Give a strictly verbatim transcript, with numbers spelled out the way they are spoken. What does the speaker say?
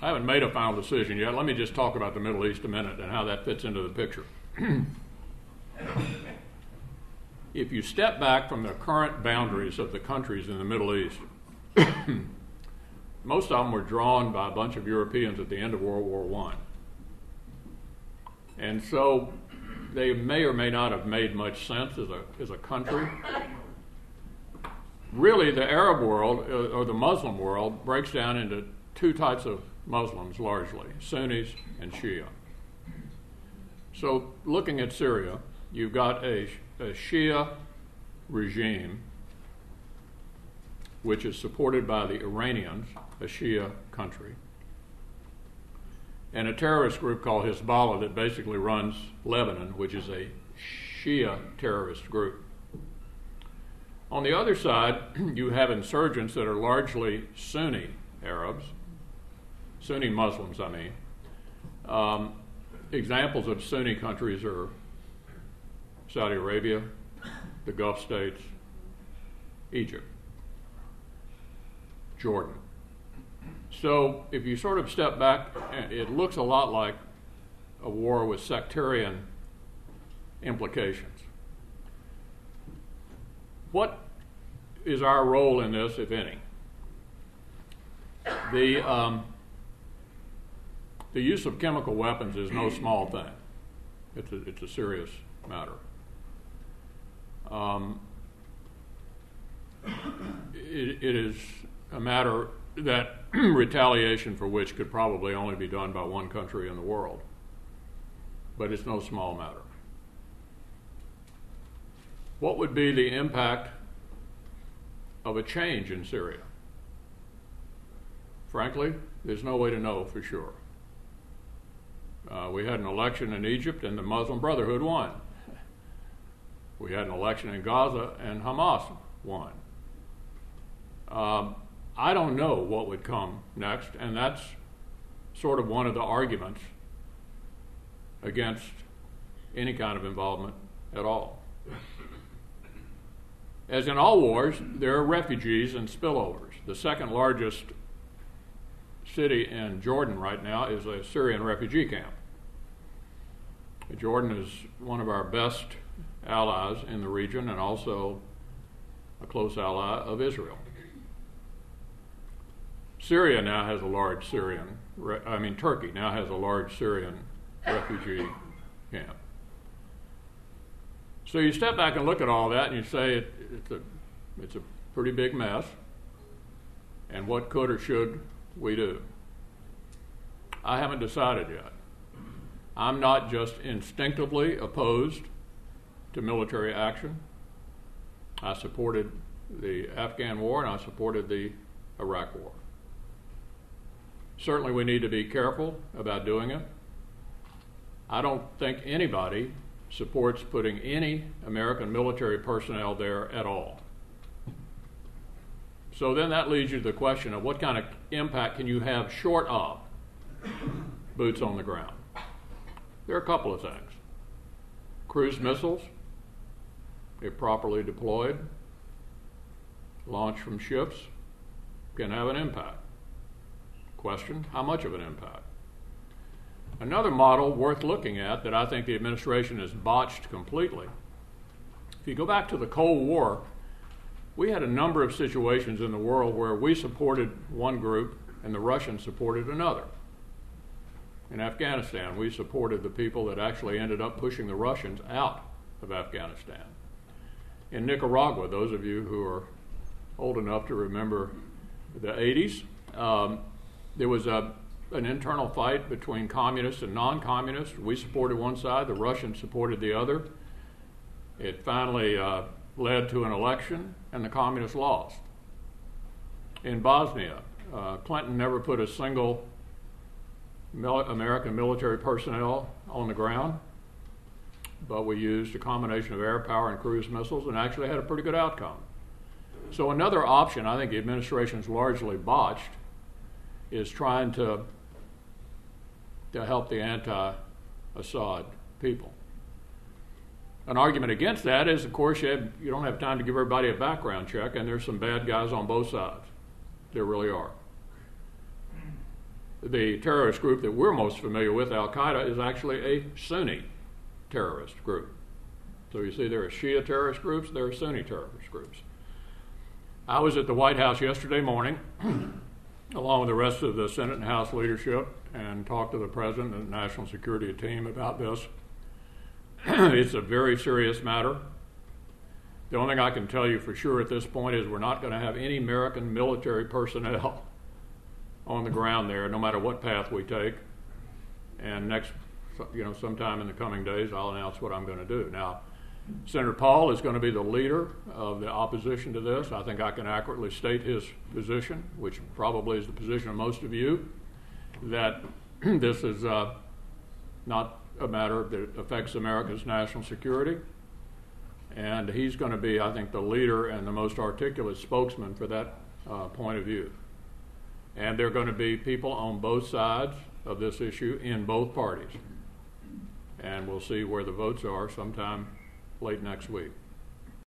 I haven't made a final decision yet. Let me just talk about the Middle East a minute and how that fits into the picture. If you step back from the current boundaries of the countries in the Middle East, most of them were drawn by a bunch of Europeans at the end of World War One. And so they may or may not have made much sense as a, as a country. Really, the Arab world, uh, or the Muslim world, breaks down into two types of Muslims largely, Sunnis and Shia. So looking at Syria, you've got a, a Shia regime which is supported by the Iranians, a Shia country, and a terrorist group called Hezbollah that basically runs Lebanon, which is a Shia terrorist group. On the other side, you have insurgents that are largely Sunni Arabs, Sunni Muslims, I mean. Um, examples of Sunni countries are Saudi Arabia, the Gulf states, Egypt, Jordan. So if you sort of step back, it looks a lot like a war with sectarian implications. What is our role in this, if any? The, um, the use of chemical weapons is no small thing. It's a, it's a serious matter. Um, it, it is a matter that retaliation for which could probably only be done by one country in the world. But it's no small matter. What would be the impact of a change in Syria? Frankly, there's no way to know for sure. Uh, we had an election in Egypt and the Muslim Brotherhood won. We had an election in Gaza and Hamas won. Um, I don't know what would come next, and that's sort of one of the arguments against any kind of involvement at all. As in all wars, there are refugees and spillovers. The second largest city in Jordan right now is a Syrian refugee camp. Jordan is one of our best allies in the region and also a close ally of Israel. Syria now has a large Syrian, I mean Turkey now has a large Syrian refugee camp. So you step back and look at all that and you say it, it's, a, it's a pretty big mess, and what could or should we do? I haven't decided yet. I'm not just instinctively opposed to military action. I supported the Afghan war and I supported the Iraq war. Certainly we need to be careful about doing it. I don't think anybody supports putting any American military personnel there at all. So then that leads you to the question of what kind of impact can you have short of boots on the ground? There are a couple of things. Cruise missiles, if properly deployed, launched from ships, can have an impact. Question, how much of an impact? Another model worth looking at that I think the administration has botched completely. If you go back to the Cold War, we had a number of situations in the world where we supported one group and the Russians supported another. In Afghanistan, we supported the people that actually ended up pushing the Russians out of Afghanistan. In Nicaragua, those of you who are old enough to remember the eighties, um, there was a, an internal fight between communists and non-communists. We supported one side, the Russians supported the other. It finally uh, led to an election, and the communists lost. In Bosnia, uh, Clinton never put a single mil- American military personnel on the ground, but we used a combination of air power and cruise missiles and actually had a pretty good outcome. So another option I think the administration's largely botched is trying to, to help the anti-Assad people. An argument against that is, of course, you, have, you don't have time to give everybody a background check, and there's some bad guys on both sides. There really are. the terrorist group that we're most familiar with, Al-Qaeda, is actually a Sunni terrorist group. So you see there are Shia terrorist groups, there are Sunni terrorist groups. I was at the White House yesterday morning, along with the rest of the Senate and House leadership, and talked to the President and the National Security team about this. It's a very serious matter. The only thing I can tell you for sure at this point is we're not going to have any American military personnel on the ground there, no matter what path we take. And next, you know, sometime in the coming days, I'll announce what I'm going to do. Now, Senator Paul is going to be the leader of the opposition to this. I think I can accurately state his position, which probably is the position of most of you, that this is uh, not a matter that affects America's national security. And he's going to be, I think, the leader and the most articulate spokesman for that uh, point of view. And there are going to be people on both sides of this issue in both parties. And we'll see where the votes are sometime late next week.